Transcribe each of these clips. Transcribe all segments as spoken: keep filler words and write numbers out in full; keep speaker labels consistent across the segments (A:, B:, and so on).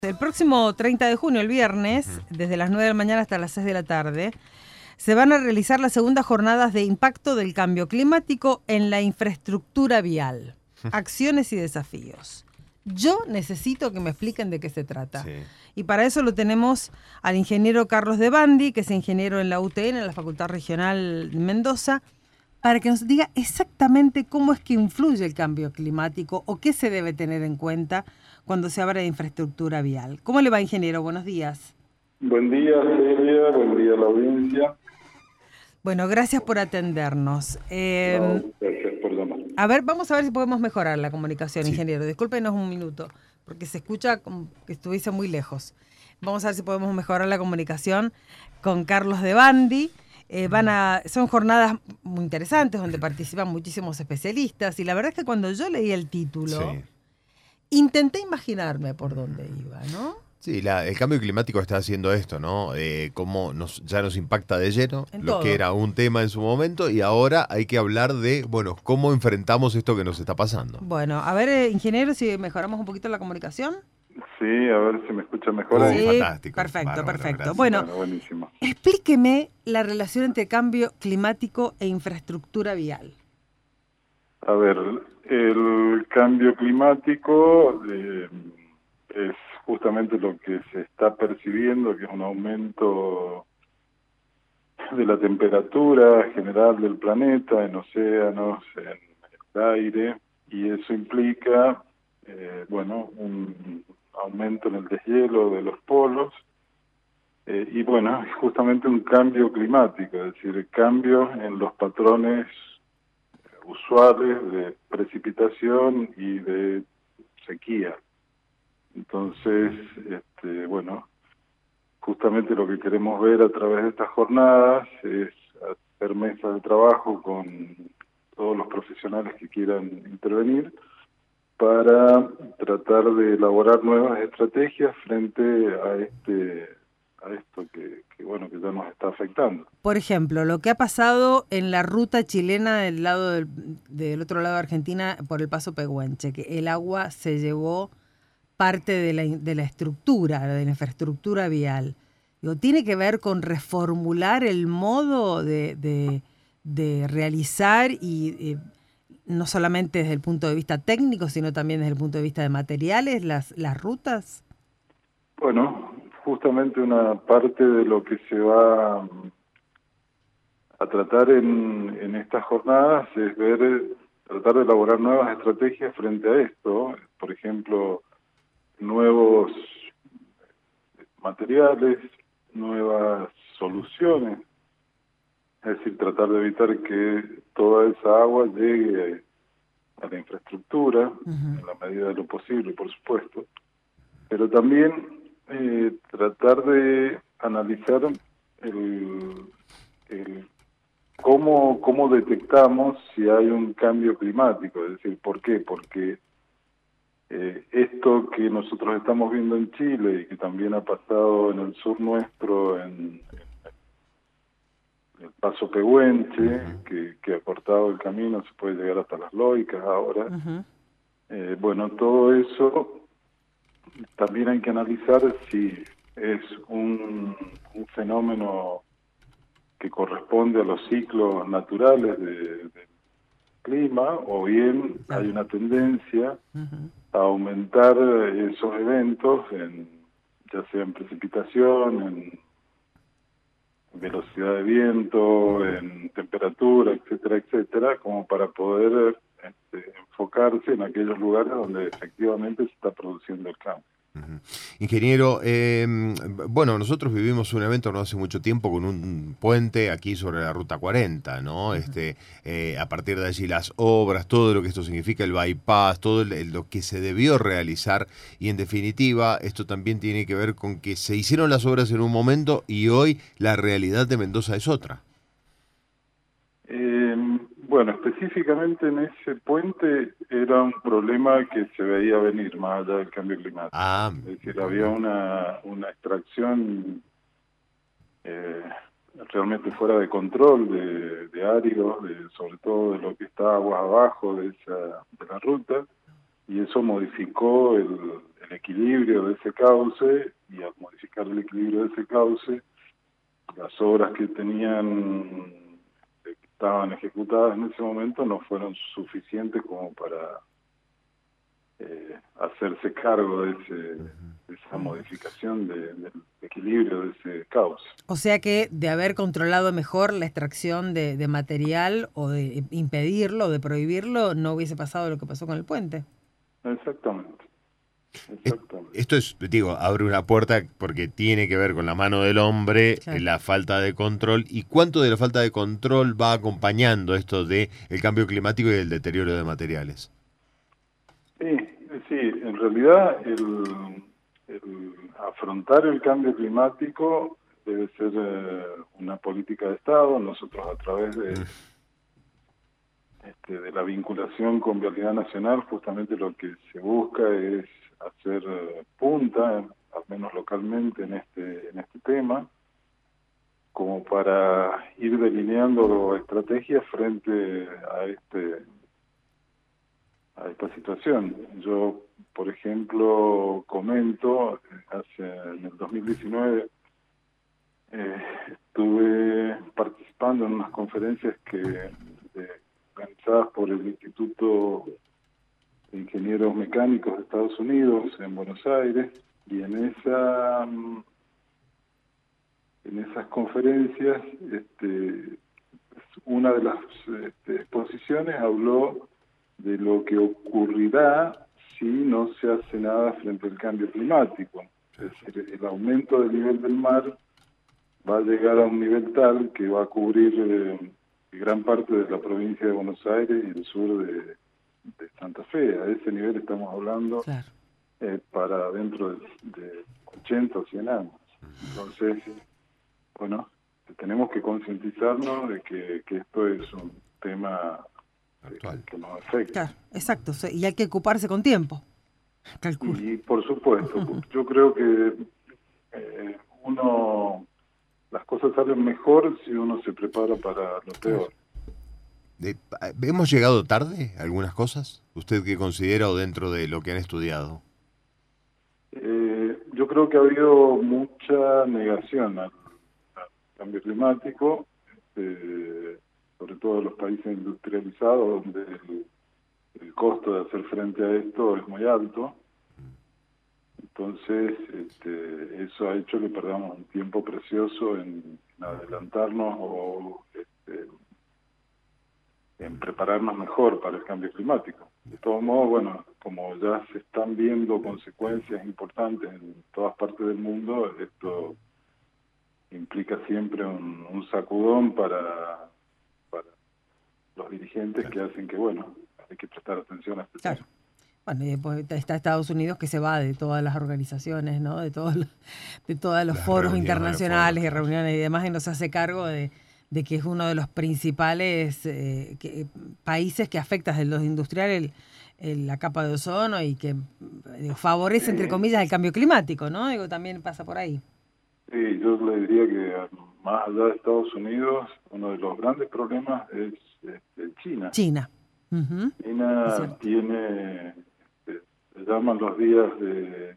A: El próximo treinta de junio, el viernes, desde las nueve de la mañana hasta las seis de la tarde, se van a realizar las segundas jornadas de impacto del cambio climático en la infraestructura vial, acciones y desafíos. Yo necesito que me expliquen de qué se trata. Sí. Y para eso lo tenemos al ingeniero Carlos De Bandi, que es ingeniero en la U T N, en la Facultad Regional de Mendoza, para que nos diga exactamente cómo es que influye el cambio climático o qué se debe tener en cuenta cuando se habla de infraestructura vial. ¿Cómo le va, ingeniero? Buenos días.
B: Buen día, Celia. Buen día a la audiencia.
A: Bueno, gracias por atendernos. Eh,
B: no, gracias por llamar.
A: A ver, vamos a ver si podemos mejorar la comunicación,
C: Sí.
A: ingeniero. Discúlpenos un minuto, porque se escucha como que estuviese muy lejos. Vamos a ver si podemos mejorar la comunicación con Carlos De Bandi. Eh, van a, son jornadas muy interesantes donde participan muchísimos especialistas y la verdad es que cuando yo leí el título, sí. intenté imaginarme por dónde iba, ¿no?
C: Sí, la, el cambio climático está haciendo esto, ¿no? Eh, cómo nos, ya nos impacta de lleno,
A: En
C: lo
A: todo.
C: que era un tema en su momento, y ahora hay que hablar de, bueno, cómo enfrentamos esto que nos está pasando.
A: Bueno, a ver, eh, ingeniero, si mejoramos un poquito la comunicación.
B: Sí, a ver si me escucha mejor.
C: Sí,
B: ahí.
C: fantástico.
A: Perfecto,
C: Bárbaro,
A: perfecto.
C: gracias.
A: Bueno,
B: Bueno, buenísimo.
A: Explíqueme la relación entre cambio climático e infraestructura vial.
B: A ver, el cambio climático eh, es justamente lo que se está percibiendo, que es un aumento de la temperatura general del planeta, en océanos, en el aire, y eso implica, eh, bueno, un aumento en el deshielo de los polos, eh, y bueno, justamente un cambio climático, es decir, cambio en los patrones usuales de precipitación y de sequía. Entonces, este, bueno, justamente lo que queremos ver a través de estas jornadas es hacer mesas de trabajo con todos los profesionales que quieran intervenir para tratar de elaborar nuevas estrategias frente a este a esto que, que bueno que ya nos está afectando.
A: Por ejemplo, lo que ha pasado en la ruta chilena del lado del, del otro lado de Argentina por el Paso Pehuenche, que el agua se llevó parte de la, de la estructura, de la infraestructura vial. Digo, ¿tiene que ver con reformular el modo de, de, de realizar y eh, no solamente desde el punto de vista técnico, sino también desde el punto de vista de materiales, las, las rutas?
B: Bueno, justamente una parte de lo que se va a tratar en, en estas jornadas es ver, tratar de elaborar nuevas estrategias frente a esto, por ejemplo, nuevos materiales, nuevas soluciones, es decir, tratar de evitar que toda esa agua llegue a la infraestructura, uh-huh. en la medida de lo posible, por supuesto, pero también eh, tratar de analizar el, el cómo, cómo detectamos si hay un cambio climático, es decir, ¿por qué? Porque Eh, esto que nosotros estamos viendo en Chile y que también ha pasado en el sur nuestro, en, en el Paso Pehuenche, uh-huh. que, que ha cortado el camino, se puede llegar hasta las Loicas ahora. Uh-huh. Eh, bueno, todo eso también hay que analizar si es un, un fenómeno que corresponde a los ciclos naturales del de clima, o bien hay una tendencia uh-huh. a aumentar esos eventos, en, ya sea en precipitación, en velocidad de viento, en temperatura, etcétera, etcétera, como para poder este, enfocarse en aquellos lugares donde efectivamente se está produciendo el cambio.
C: Uh-huh. Ingeniero, eh, bueno, nosotros vivimos un evento no hace mucho tiempo con un puente aquí sobre la Ruta cuarenta, ¿no? Uh-huh. Este, eh, a partir de allí las obras, todo lo que esto significa, el bypass, todo el, el, lo que se debió realizar, y en definitiva esto también tiene que ver con que se hicieron las obras en un momento y hoy la realidad de Mendoza es otra.
B: Eh, bueno, específicamente en ese puente era un problema que se veía venir más allá del cambio climático.
C: Ah,
B: es decir, había una, una extracción eh, realmente fuera de control de, de áridos, de, sobre todo de lo que está aguas abajo de esa de la ruta, y eso modificó el, el equilibrio de ese cauce, y al modificar el equilibrio de ese cauce, las obras que tenían, que estaban ejecutadas en ese momento no fueron suficientes como para eh, hacerse cargo de, ese, de esa modificación de, del equilibrio de ese cauce.
A: O sea que de haber controlado mejor la extracción de, de material o de impedirlo o de prohibirlo, no hubiese pasado lo que pasó con el puente.
B: Exactamente. Exactamente.
C: Esto es, digo, abre una puerta porque tiene que ver con la mano del hombre,
A: Claro.
C: la falta de control. ¿Y cuánto de la falta de control va acompañando esto de el cambio climático y el deterioro de materiales?
B: Sí, sí, en realidad el, el afrontar el cambio climático debe ser eh, una política de Estado. Nosotros, a través de, este, de la vinculación con Vialidad Nacional, justamente lo que se busca es hacer eh, punta, al menos localmente, en este, en este tema, como para ir delineando estrategias frente a este a esta situación. Yo, por ejemplo, comento, hace en el dos mil diecinueve eh, estuve participando en unas conferencias que eh, organizadas por el Instituto de Ingenieros Mecánicos de Estados Unidos en Buenos Aires, y en esa en esas conferencias este, una de las este, exposiciones habló de lo que ocurrirá si no se hace nada frente al cambio climático. Es decir, el aumento del nivel del mar va a llegar a un nivel tal que va a cubrir eh, gran parte de la provincia de Buenos Aires y el sur de, de Santa Fe. A ese nivel estamos hablando
A: Claro.
B: eh, para dentro de, de ochenta o cien años. Entonces, bueno, tenemos que concientizarnos de que, que esto es un tema
C: Actual.
B: que nos afecta.
A: Claro, exacto. Y hay que ocuparse con tiempo. Calculo.
B: Y por supuesto, yo creo que eh, uno, las cosas salen mejor si uno se prepara para lo peor.
C: De- ¿Hemos llegado tarde a algunas cosas? ¿Usted qué considera o dentro de lo que han estudiado?
B: Eh, yo creo que ha habido mucha negación al, al cambio climático, eh, sobre todo en los países industrializados, donde el, el costo de hacer frente a esto es muy alto. Entonces, este, eso ha hecho que perdamos un tiempo precioso en, en adelantarnos o este, en prepararnos mejor para el cambio climático. De todos modos, bueno, como ya se están viendo consecuencias importantes en todas partes del mundo, esto implica siempre un, un sacudón para, para los dirigentes que hacen que, bueno, hay que prestar atención a este
A: Claro.
B: tema.
A: Bueno, y después está Estados Unidos, que se va de todas las organizaciones, ¿no? De todos los, de todos los
C: Las
A: foros
C: reuniones,
A: internacionales
C: foros,
A: y
C: claro.
A: reuniones y demás, y no se hace cargo de, de que es uno de los principales eh, que, países que afecta desde los industriales el, el, la capa de ozono y que eh, favorece, entre comillas, el cambio climático, ¿no? Digo, también pasa por ahí.
B: Sí, yo le diría que más allá de Estados Unidos, uno de los grandes problemas es este, China.
A: China. Uh-huh.
B: China tiene, este, se llaman los días de,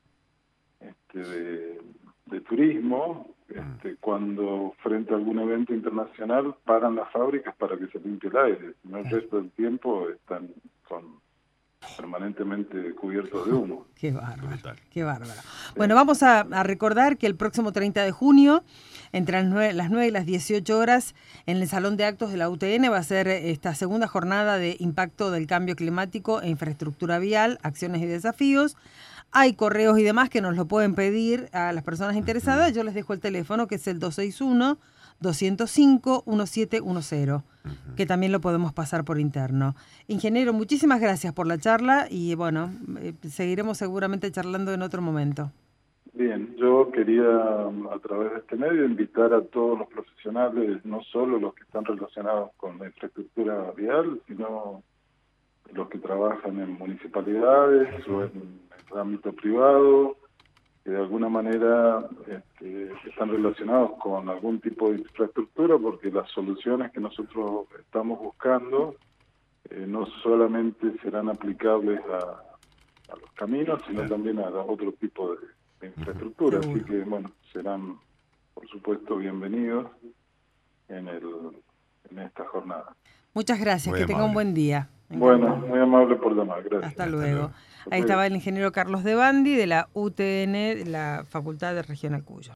B: este, de, de turismo, este, cuando frente a algún evento internacional paran las fábricas para que se limpie el aire, no el resto del tiempo están con permanentemente cubiertos de humo.
A: Qué bárbaro,
C: Brutal.
A: qué bárbaro. Bueno, vamos a, a recordar que el próximo treinta de junio, entre las nueve, las nueve y las dieciocho horas, en el Salón de Actos de la U T N va a ser esta segunda jornada de impacto del cambio climático e infraestructura vial, acciones y desafíos. Hay correos y demás que nos lo pueden pedir a las personas interesadas. Yo les dejo el teléfono, que es el dos seis uno, dos cero cinco, diecisiete diez, que también lo podemos pasar por interno. Ingeniero, muchísimas gracias por la charla y bueno, eh, seguiremos seguramente charlando en otro momento.
B: Bien, yo quería a través de este medio invitar a todos los profesionales, no solo los que están relacionados con la infraestructura vial, sino los que trabajan en municipalidades o en el ámbito privado, que de alguna manera este, están relacionados con algún tipo de infraestructura, porque las soluciones que nosotros estamos buscando eh, no solamente serán aplicables a, a los caminos, sino
C: Claro.
B: también a, a otro tipo de, de infraestructura.
A: Seguro.
B: Así que, bueno, serán, por supuesto, bienvenidos en, el, en esta jornada.
A: Muchas gracias,
C: Muy
A: que tenga un
C: amable.
A: buen día.
B: Bueno, muy amable por llamar. Gracias.
A: Hasta
C: Hasta
A: luego.
C: luego.
A: Ahí estaba el ingeniero Carlos De Bandi de la U T N, de la Facultad de Regional Cuyo.